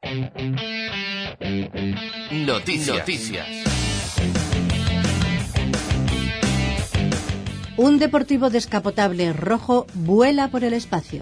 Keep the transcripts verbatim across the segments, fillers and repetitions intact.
Noticias. Noticias. Un deportivo descapotable rojo vuela por el espacio.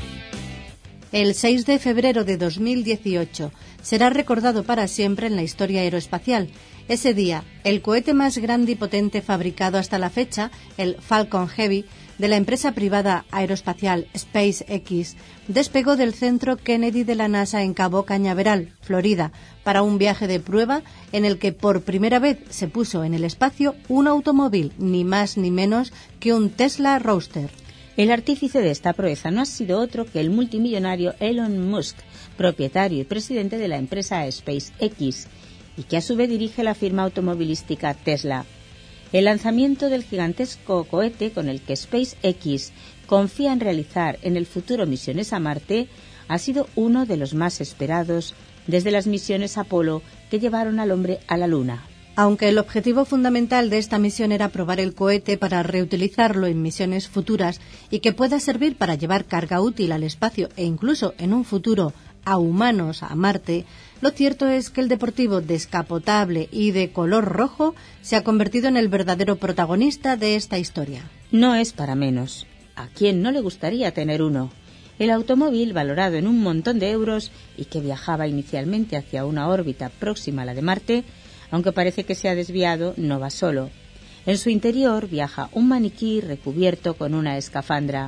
El seis de febrero de dos mil dieciocho será recordado para siempre en la historia aeroespacial. Ese día, el cohete más grande y potente fabricado hasta la fecha, el Falcon Heavy, de la empresa privada aeroespacial SpaceX, despegó del centro Kennedy de la NASA en Cabo Cañaveral, Florida, para un viaje de prueba en el que por primera vez se puso en el espacio un automóvil, ni más ni menos que un Tesla Roadster. El artífice de esta proeza no ha sido otro que el multimillonario Elon Musk, propietario y presidente de la empresa SpaceX, y que a su vez dirige la firma automovilística Tesla. El lanzamiento del gigantesco cohete con el que SpaceX confía en realizar en el futuro misiones a Marte ha sido uno de los más esperados desde las misiones Apolo que llevaron al hombre a la Luna. Aunque el objetivo fundamental de esta misión era probar el cohete para reutilizarlo en misiones futuras y que pueda servir para llevar carga útil al espacio e incluso en un futuro a humanos a Marte, lo cierto es que el deportivo descapotable y de color rojo se ha convertido en el verdadero protagonista de esta historia. No es para menos. ¿A quién no le gustaría tener uno? El automóvil, valorado en un montón de euros y que viajaba inicialmente hacia una órbita próxima a la de Marte, aunque parece que se ha desviado, no va solo. En su interior viaja un maniquí recubierto con una escafandra.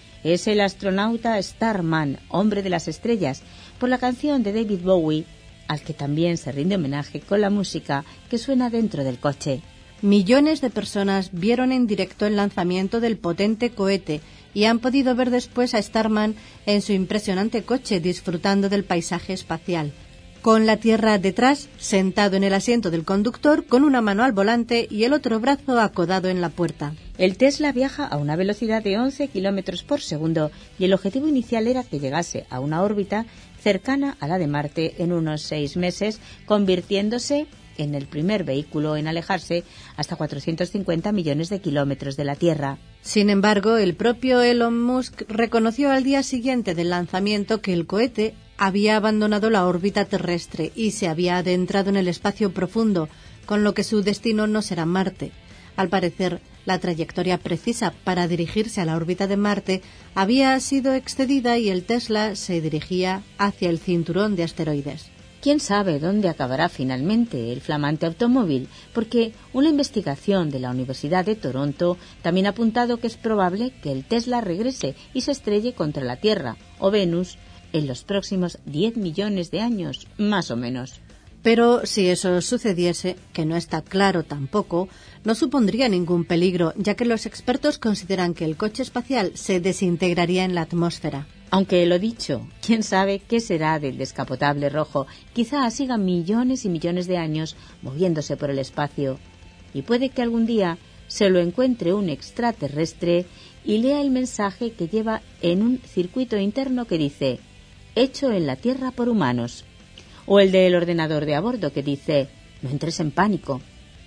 Es el astronauta Starman, hombre de las estrellas, por la canción de David Bowie, al que también se rinde homenaje con la música que suena dentro del coche. Millones de personas vieron en directo el lanzamiento del potente cohete y han podido ver después a Starman en su impresionante coche disfrutando del paisaje espacial, con la Tierra detrás, sentado en el asiento del conductor con una mano al volante y el otro brazo acodado en la puerta. El Tesla viaja a una velocidad de once kilómetros por segundo y el objetivo inicial era que llegase a una órbita cercana a la de Marte en unos seis meses, convirtiéndose en el primer vehículo en alejarse hasta cuatrocientos cincuenta millones de kilómetros de la Tierra. Sin embargo, el propio Elon Musk reconoció al día siguiente del lanzamiento que el cohete había abandonado la órbita terrestre y se había adentrado en el espacio profundo, con lo que su destino no será Marte. Al parecer, la trayectoria precisa para dirigirse a la órbita de Marte había sido excedida y el Tesla se dirigía hacia el cinturón de asteroides. ¿Quién sabe dónde acabará finalmente el flamante automóvil? Porque una investigación de la Universidad de Toronto también ha apuntado que es probable que el Tesla regrese y se estrelle contra la Tierra o Venus en los próximos diez millones de años, más o menos. Pero si eso sucediese, que no está claro tampoco, no supondría ningún peligro, ya que los expertos consideran que el coche espacial se desintegraría en la atmósfera. Aunque lo dicho, quién sabe qué será del descapotable rojo. Quizá siga millones y millones de años moviéndose por el espacio. Y puede que algún día se lo encuentre un extraterrestre y lea el mensaje que lleva en un circuito interno que dice: hecho en la Tierra por humanos. O el del ordenador de a bordo que dice: no entres en pánico.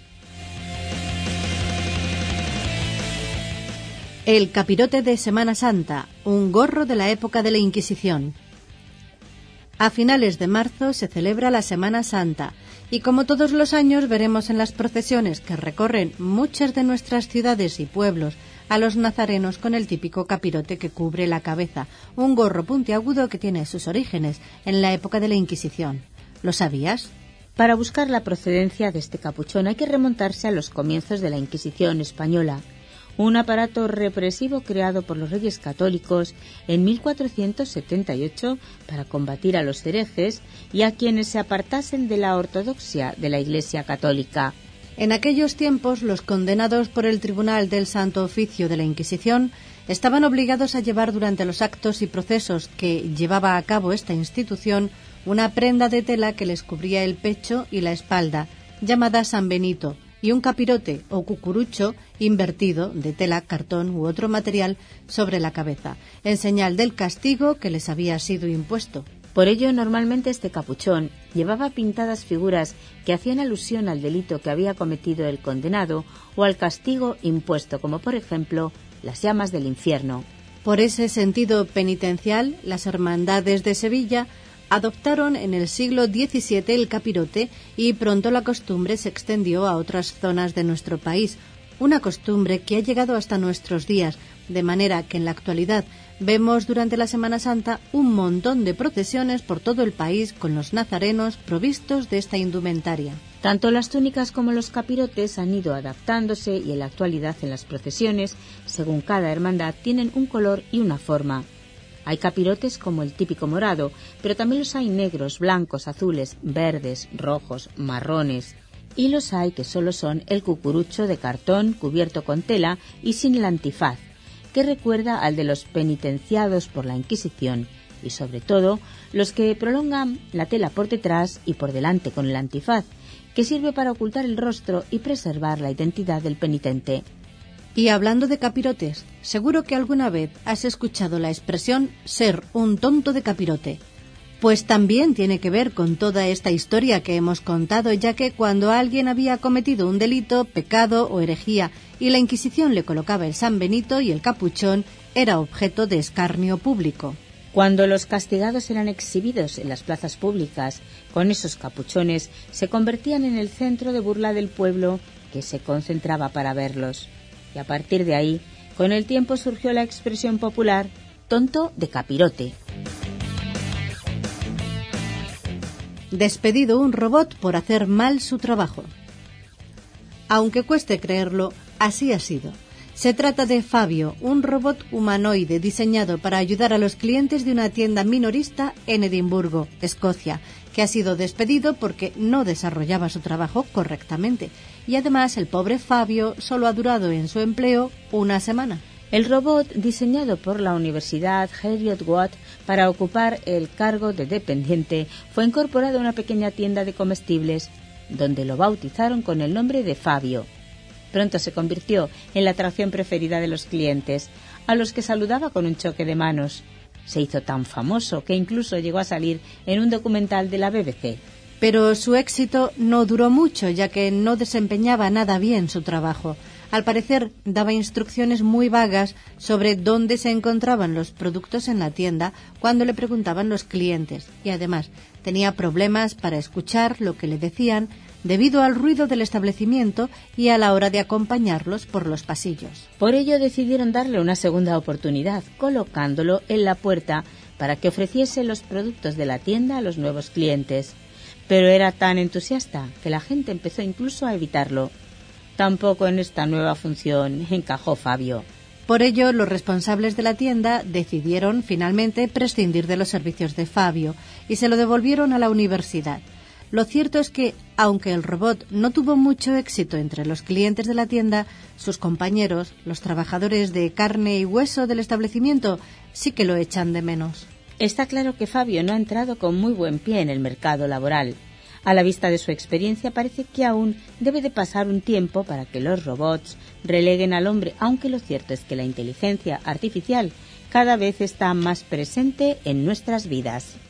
El capirote de Semana Santa, un gorro de la época de la Inquisición. A finales de marzo se celebra la Semana Santa y como todos los años veremos en las procesiones que recorren muchas de nuestras ciudades y pueblos a los nazarenos con el típico capirote que cubre la cabeza, un gorro puntiagudo que tiene sus orígenes en la época de la Inquisición. ¿Lo sabías? Para buscar la procedencia de este capuchón hay que remontarse a los comienzos de la Inquisición española, un aparato represivo creado por los Reyes Católicos en mil cuatrocientos setenta y ocho para combatir a los herejes y a quienes se apartasen de la ortodoxia de la Iglesia Católica. En aquellos tiempos, los condenados por el Tribunal del Santo Oficio de la Inquisición estaban obligados a llevar durante los actos y procesos que llevaba a cabo esta institución una prenda de tela que les cubría el pecho y la espalda, llamada San Benito, y un capirote o cucurucho invertido de tela, cartón u otro material sobre la cabeza, en señal del castigo que les había sido impuesto. Por ello, normalmente este capuchón llevaba pintadas figuras que hacían alusión al delito que había cometido el condenado o al castigo impuesto, como por ejemplo las llamas del infierno. Por ese sentido penitencial, las hermandades de Sevilla Adoptaron en el siglo diecisiete el capirote y pronto la costumbre se extendió a otras zonas de nuestro país, una costumbre que ha llegado hasta nuestros días, de manera que en la actualidad vemos durante la Semana Santa un montón de procesiones por todo el país con los nazarenos provistos de esta indumentaria. Tanto las túnicas como los capirotes han ido adaptándose y en la actualidad en las procesiones, según cada hermandad, tienen un color y una forma. Hay capirotes como el típico morado, pero también los hay negros, blancos, azules, verdes, rojos, marrones. Y los hay que solo son el cucurucho de cartón cubierto con tela y sin el antifaz, que recuerda al de los penitenciados por la Inquisición, y sobre todo los que prolongan la tela por detrás y por delante con el antifaz, que sirve para ocultar el rostro y preservar la identidad del penitente. Y hablando de capirotes, seguro que alguna vez has escuchado la expresión ser un tonto de capirote. Pues también tiene que ver con toda esta historia que hemos contado, ya que cuando alguien había cometido un delito, pecado o herejía y la Inquisición le colocaba el San Benito y el capuchón, era objeto de escarnio público. Cuando los castigados eran exhibidos en las plazas públicas con esos capuchones, se convertían en el centro de burla del pueblo que se concentraba para verlos. Y a partir de ahí, con el tiempo surgió la expresión popular tonto de capirote. Despedido un robot por hacer mal su trabajo. Aunque cueste creerlo, así ha sido. Se trata de Fabio, un robot humanoide diseñado para ayudar a los clientes de una tienda minorista en Edimburgo, Escocia, que ha sido despedido porque no desarrollaba su trabajo correctamente. Y además el pobre Fabio solo ha durado en su empleo una semana. El robot, diseñado por la Universidad Heriot-Watt para ocupar el cargo de dependiente, fue incorporado a una pequeña tienda de comestibles, donde lo bautizaron con el nombre de Fabio. Pronto se convirtió en la atracción preferida de los clientes, a los que saludaba con un choque de manos. Se hizo tan famoso que incluso llegó a salir en un documental de la B B C. Pero su éxito no duró mucho, ya que no desempeñaba nada bien su trabajo. Al parecer, daba instrucciones muy vagas sobre dónde se encontraban los productos en la tienda cuando le preguntaban los clientes, y además tenía problemas para escuchar lo que le decían debido al ruido del establecimiento y a la hora de acompañarlos por los pasillos. Por ello decidieron darle una segunda oportunidad, colocándolo en la puerta para que ofreciese los productos de la tienda a los nuevos clientes. Pero era tan entusiasta que la gente empezó incluso a evitarlo. Tampoco en esta nueva función encajó Fabio. Por ello, los responsables de la tienda decidieron finalmente prescindir de los servicios de Fabio y se lo devolvieron a la universidad. Lo cierto es que, aunque el robot no tuvo mucho éxito entre los clientes de la tienda, sus compañeros, los trabajadores de carne y hueso del establecimiento, sí que lo echan de menos. Está claro que Fabio no ha entrado con muy buen pie en el mercado laboral. A la vista de su experiencia parece que aún debe de pasar un tiempo para que los robots releguen al hombre, aunque lo cierto es que la inteligencia artificial cada vez está más presente en nuestras vidas.